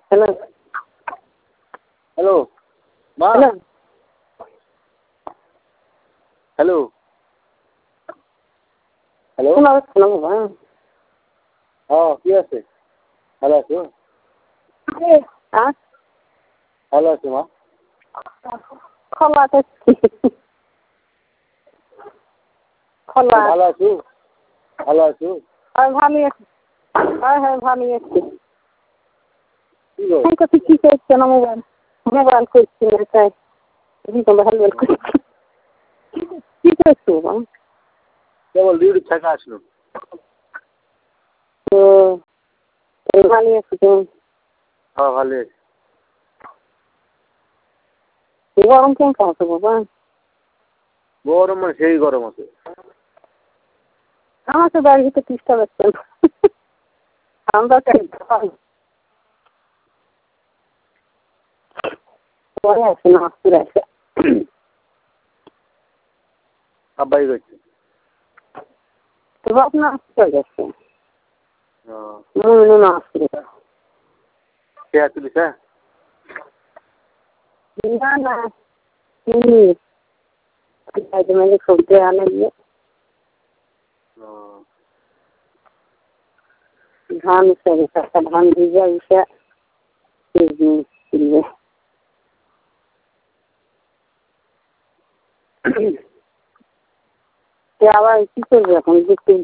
Hello hello মা hello hello hello শোনা যাচ্ছে না বাবা। হ্যাঁ কি আছে ভালো আছো হ্যাঁ ভালো আছো মা খোলা তো খোলা ভালো আছো ভালো আছো আর ভালোই আছি। হ্যাঁ হ্যাঁ ভালোই আছি। কি গো আমি কাছে কি করছে না মোবাইল মোবাইল করছি না তাই ভালো করছি কি করছো বাবা? কেবল ডিউটি থেকে আসলো তো ভালোই আছি তো। হ্যাঁ ভালো আছি গরম কেমন আছে বাবা? গরম মানে সেই গরম আছে আমার তো বাড়ির ভিতরে চেষ্টা করছেন আমরা পরে আছে না ফিরে আসে আব্বাই করছে তো আপনার চলে যাচ্ছে হ্যাঁ না আসলে কে তুলিস হ্যাঁ না না मैंने खोलते आने लिए धान से धान भीजा उसे क्या इसी को